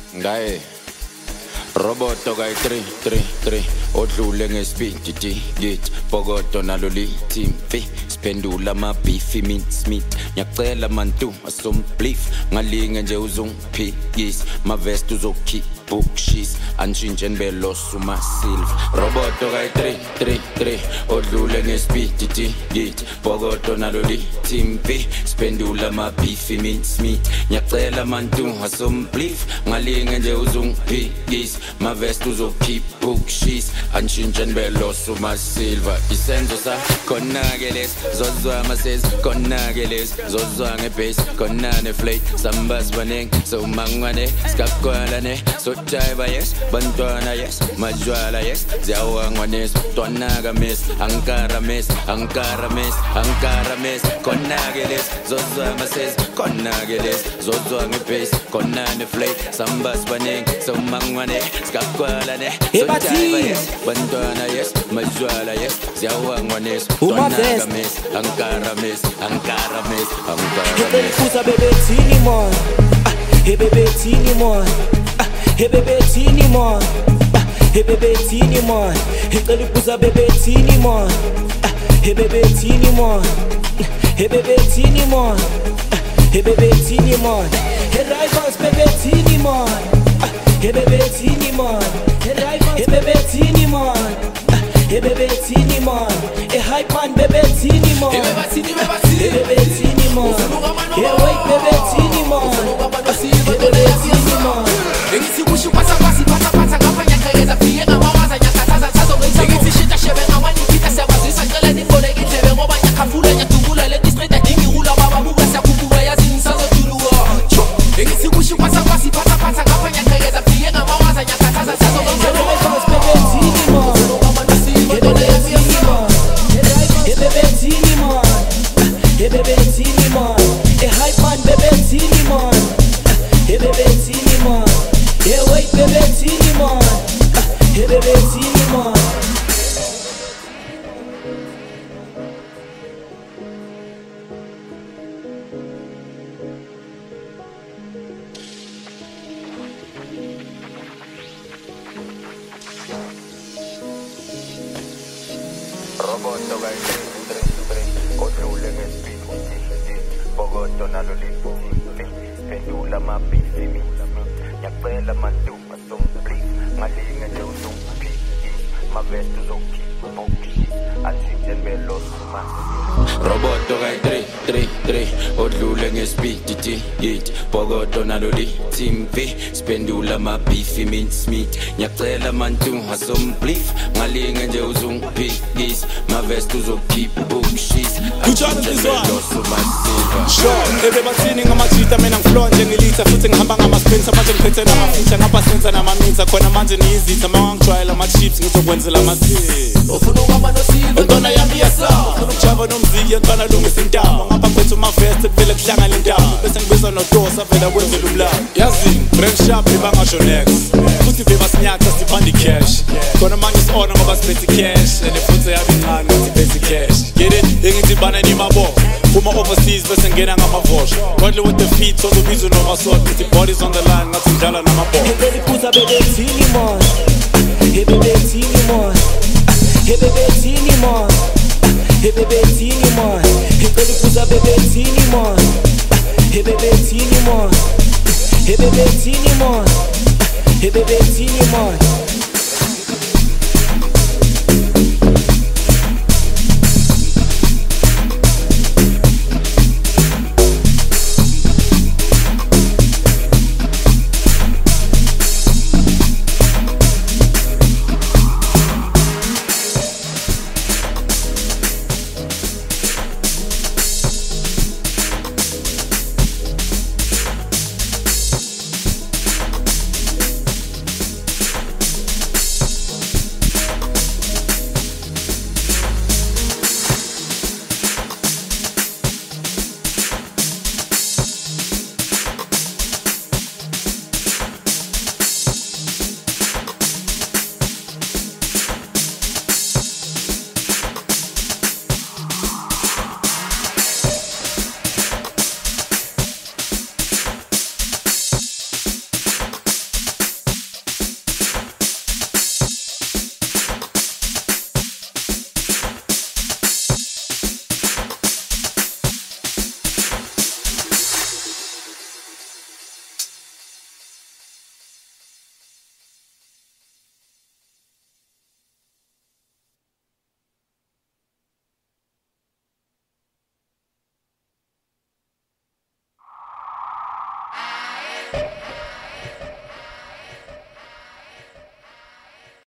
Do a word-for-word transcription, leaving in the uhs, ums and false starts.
Ngaye Roboto kay three three three odlule ngespeed git pokoto nalo team fi spendula ma beefy mint smith ngiyacela mantu asomblief ngalinge nje uzungiphikisa ma vest uzokhi booksheets anshintshe nibelo suma silver roboto kay three three three odlule ngespeed git pokoto nalo team fi spendula ma beefy mint smith ngiyacela mantu asomblief ngalinge nje uzungiphikisa ma vest uzokhi booksheets anshintshe nibelo suma silver isenzo sa konageles zozwa mases konageles zozwa ngebase konane flake sambas baneng so mangwane skakwalane so chaiba yes bantwana yes majwala yes ziyawangwanes tonaga mes ankara mes ankara mes ankara mes konageles zozwa mases konageles zozwa ngebase konane flake sambas baneng so mangwane skakwalane so chaiba yes bantwana yes majwala yes ziyawangwanes tonaga mes ankara mes ankara mes ankara mes kusa bebe tini mon hey bebe tini mon hey bebe tini mon hey bebe tini mon hey kusa bebe tini mon hey bebe tini mon hey bebe tini mon hey bebe tini mon hey rivals bebe tini mon hey bebe tini mon hey rivals bebe tini mon hey bebe tini mon hey hype man bebe tini mon hey bebe tini hey bebe tini mon hey wait bebe tini mon hey bebe tini mon ngithi kusho pasa pasi pasa pasa ngapha nyakayeza fiye ngamawaza nyakathaza thazo ngithi shita shebe ngawani ngita siyabazisa ngicela ningole ngidlebe ngoba nyakhafula nyadubula le district adingihula baba buka siyakhuphuka yazi ngisazoduluka ngithi kusho pasa pasi pasa pasa ngapha nyakayeza fiye ngamawaza nyakathaza thazo bebe tini mon hey bebe tini mon hey bebe tini mon hey hype man bebe tini mon hey bebe tini mon hey wait bebe tini mon hey bebe tini mon Roboto kay three three three odlule ngespeed pokoto nalo pendula ma beefy mint ngiyacela mantu asomblief ngalinge nje uzungiphikisa ma vest uzokhi booksheets anshintshe nibelo suma Roboto kay three three three odlule ngespeed git pokoto nalo team v spendula ma beefy mint smith ngiyacela mantu asomblief ngalinge nje uzungiphikisa ma vest uzokhi booksheets anshintshe nibelo suma sure everybody ngamajita mina ngiflow njengilitha futhi ngihamba ngamasprints manje ngiphethe namafeature ngapasenza namaminza khona manje niyizitha mangangijwayela ama chips ngizokwenzela amasisi ofuna ukaba nosilver Ntwana yami yasa Java nomziya ntwana lungisa intamo ngapha ngiphethe uma vest kuvele kuhlangana intamo bese ngibiza nodosa vela kwenzela umlando yazi brand sharp ibangasho next futhi veba sinyatha sibandi cash khona manje sona ngoba siphethe cash and futhi yabi incane siphethe cash get it ngithi bana ni mabo uma overseas bese ngena ngamavosh kodwa with the feet so ubizo noma sort with the bodies on the line ngathi ngidlala namaball hey kusa bebe tini mon hey bebe tini mon hey bebe tini mon hey bebe tini mon hey kusa bebe tini mon hey bebe tini mon hey bebe tini mon hey bebe tini mon